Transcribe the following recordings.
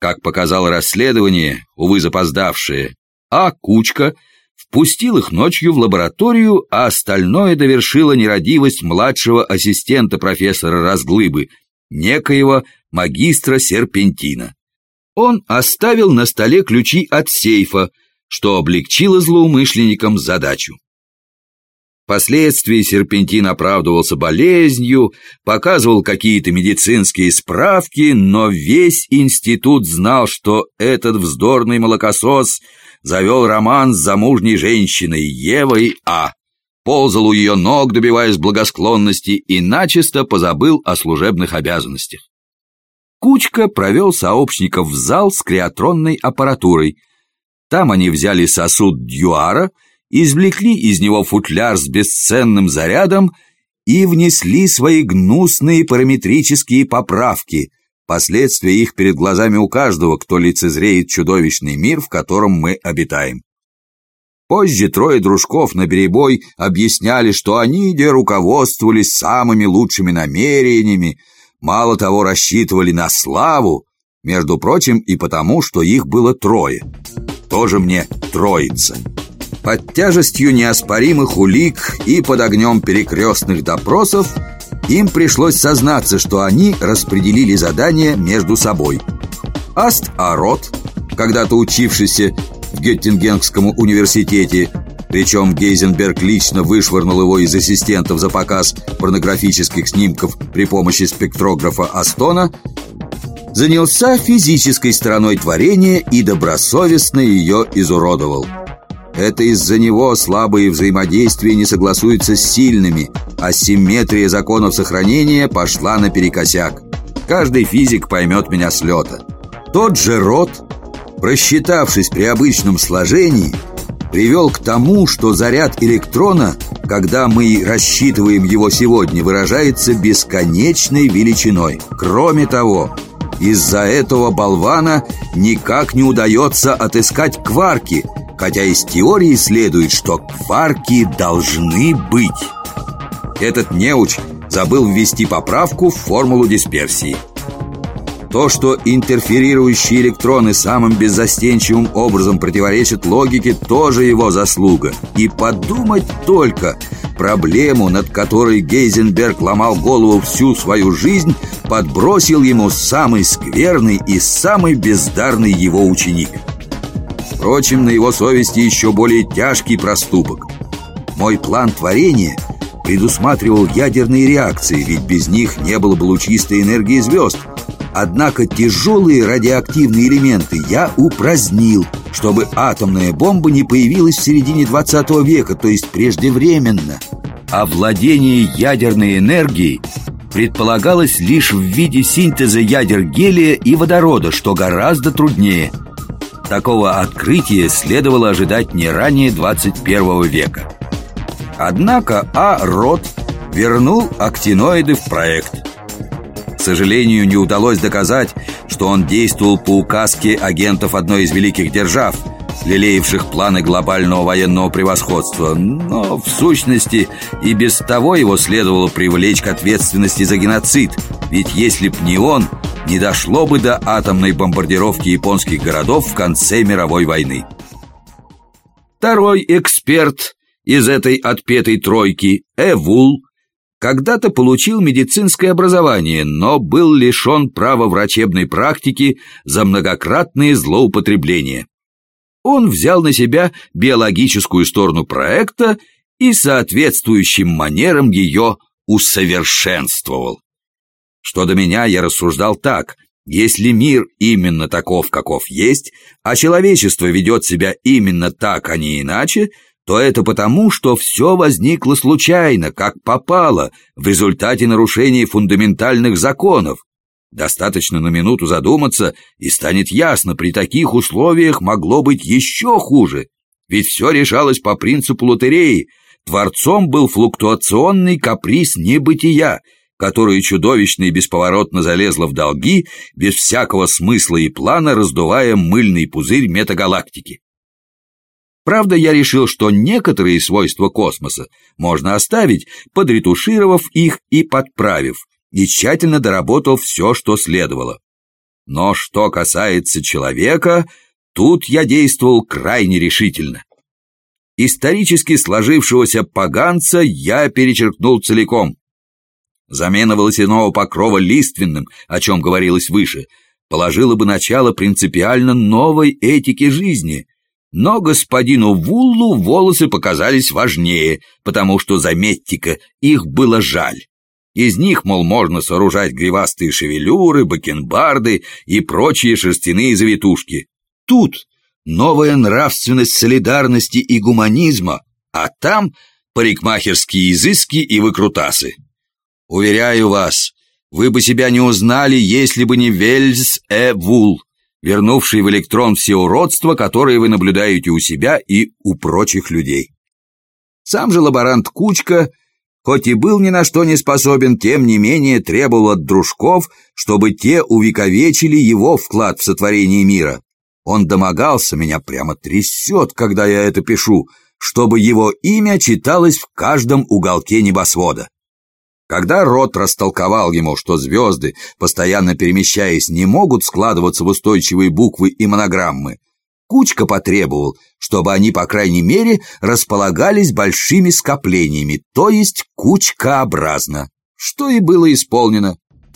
Как показало расследование, увы, запоздавшее, а Кучка впустил их ночью в лабораторию, а остальное довершила нерадивость младшего ассистента профессора Разглыбы, некоего магистра Серпентина. Он оставил на столе ключи от сейфа, что облегчило злоумышленникам задачу. Впоследствии Серпентин оправдывался болезнью, показывал какие-то медицинские справки, но весь институт знал, что этот вздорный молокосос завел роман с замужней женщиной Евой А., ползал у ее ног, добиваясь благосклонности, и начисто позабыл о служебных обязанностях. Кучка провел сообщников в зал с криотронной аппаратурой. Там они взяли сосуд Дьюара, извлекли из него футляр с бесценным зарядом и внесли свои гнусные параметрические поправки. Последствия их перед глазами у каждого, кто лицезреет чудовищный мир, в котором мы обитаем. Позже трое дружков наперебой объясняли, что они руководствовались самыми лучшими намерениями, мало того, рассчитывали на славу, между прочим, и потому, что их было трое. Тоже мне троица. Под тяжестью неоспоримых улик и под огнем перекрестных допросов им пришлось сознаться, что они распределили задания между собой. Аст-Арот, когда-то учившийся в Геттингенском университете, причем Гейзенберг лично вышвырнул его из ассистентов за показ порнографических снимков при помощи спектрографа Астона, занялся физической стороной творения и добросовестно ее изуродовал. Это из-за него слабые взаимодействия не согласуются с сильными, а симметрия законов сохранения пошла наперекосяк. Каждый физик поймет меня с лета. Тот же Рот, просчитавшись при обычном сложении, привел к тому, что заряд электрона, когда мы рассчитываем его сегодня, выражается бесконечной величиной. Кроме того, из-за этого болвана никак не удается отыскать кварки, хотя из теории следует, что кварки должны быть. Этот неуч забыл ввести поправку в формулу дисперсии. То, что интерферирующие электроны самым беззастенчивым образом противоречат логике, тоже его заслуга. И подумать только, проблему, над которой Гейзенберг ломал голову всю свою жизнь, подбросил ему самый скверный и самый бездарный его ученик. Впрочем, на его совести еще более тяжкий проступок. Мой план творения предусматривал ядерные реакции, ведь без них не было бы лучистой энергии звезд. Однако тяжелые радиоактивные элементы я упразднил, чтобы атомная бомба не появилась в середине 20 века, то есть преждевременно. А владение ядерной энергией предполагалось лишь в виде синтеза ядер гелия и водорода, что гораздо труднее. Такого открытия следовало ожидать не ранее 21 века. Однако Рот вернул актиноиды в проект. К сожалению, не удалось доказать, что он действовал по указке агентов одной из великих держав, лелеявших планы глобального военного превосходства. Но, в сущности, и без того его следовало привлечь к ответственности за геноцид, ведь если б не он, не дошло бы до атомной бомбардировки японских городов в конце мировой войны. Второй эксперт из этой отпетой тройки, Эвул, когда-то получил медицинское образование, но был лишен права врачебной практики за многократные злоупотребления. Он взял на себя биологическую сторону проекта и соответствующим манерам ее усовершенствовал. Что до меня, я рассуждал так: если мир именно таков, каков есть, а человечество ведет себя именно так, а не иначе, то это потому, что все возникло случайно, как попало, в результате нарушения фундаментальных законов. Достаточно на минуту задуматься, и станет ясно, при таких условиях могло быть еще хуже. Ведь все решалось по принципу лотереи. Творцом был флуктуационный каприз небытия, которое чудовищно и бесповоротно залезло в долги, без всякого смысла и плана, раздувая мыльный пузырь метагалактики. Правда, я решил, что некоторые свойства космоса можно оставить, подретушировав их и подправив, и тщательно доработал все, что следовало. Но что касается человека, тут я действовал крайне решительно. Исторически сложившегося поганца я перечеркнул целиком. Замена волосяного покрова лиственным, о чем говорилось выше, положила бы начало принципиально новой этике жизни. Но господину Вуллу волосы показались важнее, потому что, заметьте-ка, их было жаль. Из них, мол, можно сооружать гривастые шевелюры, бакенбарды и прочие шерстяные завитушки. Тут новая нравственность солидарности и гуманизма, а там парикмахерские изыски и выкрутасы. Уверяю вас, вы бы себя не узнали, если бы не Вельс Вулл, вернувший в электрон все уродства, которые вы наблюдаете у себя и у прочих людей. Сам же лаборант Кучка, хоть и был ни на что не способен, тем не менее требовал от дружков, чтобы те увековечили его вклад в сотворение мира. Он домогался, меня прямо трясет, когда я это пишу, чтобы его имя читалось в каждом уголке небосвода. Когда Рот растолковал ему, что звезды, постоянно перемещаясь, не могут складываться в устойчивые буквы и монограммы, Кучка потребовал, чтобы они, по крайней мере, располагались большими скоплениями, то есть кучкообразно, что и было исполнено.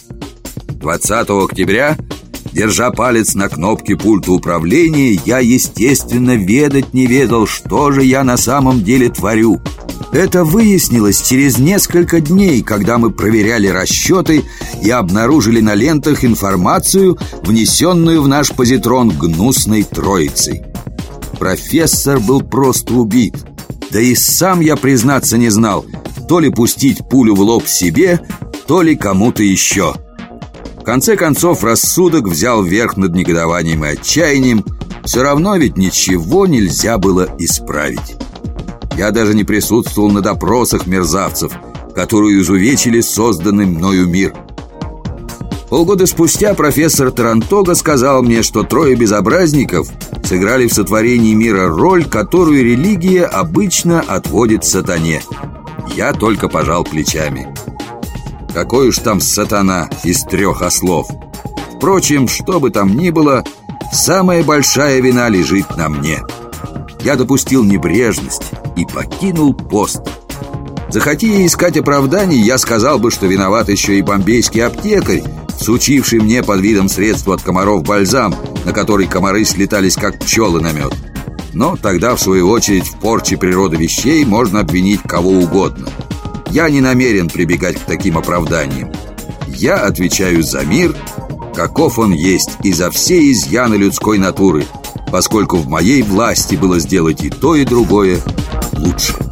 20 октября, держа палец на кнопке пульта управления, я, естественно, ведать не ведал, что же я на самом деле творю. Это выяснилось через несколько дней, когда мы проверяли расчеты и обнаружили на лентах информацию, внесенную в наш позитрон гнусной троицей. Профессор был просто убит. Да и сам я, признаться, не знал, то ли пустить пулю в лоб себе, то ли кому-то еще. В конце концов, рассудок взял верх над негодованием и отчаянием. Все равно ведь ничего нельзя было исправить. Я даже не присутствовал на допросах мерзавцев, которые изувечили созданный мною мир. Полгода спустя профессор Тарантога сказал мне, что трое безобразников сыграли в сотворении мира роль, которую религия обычно отводит сатане. Я только пожал плечами. Какой уж там сатана из 3 ослов. Впрочем, что бы там ни было, самая большая вина лежит на мне. Я допустил небрежность и покинул пост. Захоти я искать оправданий, я сказал бы, что виноват еще и бомбейский аптекарь, всучивший мне под видом средства от комаров бальзам, на который комары слетались как пчелы на мед. Но тогда, в свою очередь, в порче природы вещей можно обвинить кого угодно. Я не намерен прибегать к таким оправданиям. Я отвечаю за мир, каков он есть, и за все изъяны людской натуры, поскольку в моей власти было сделать и то, и другое лучше.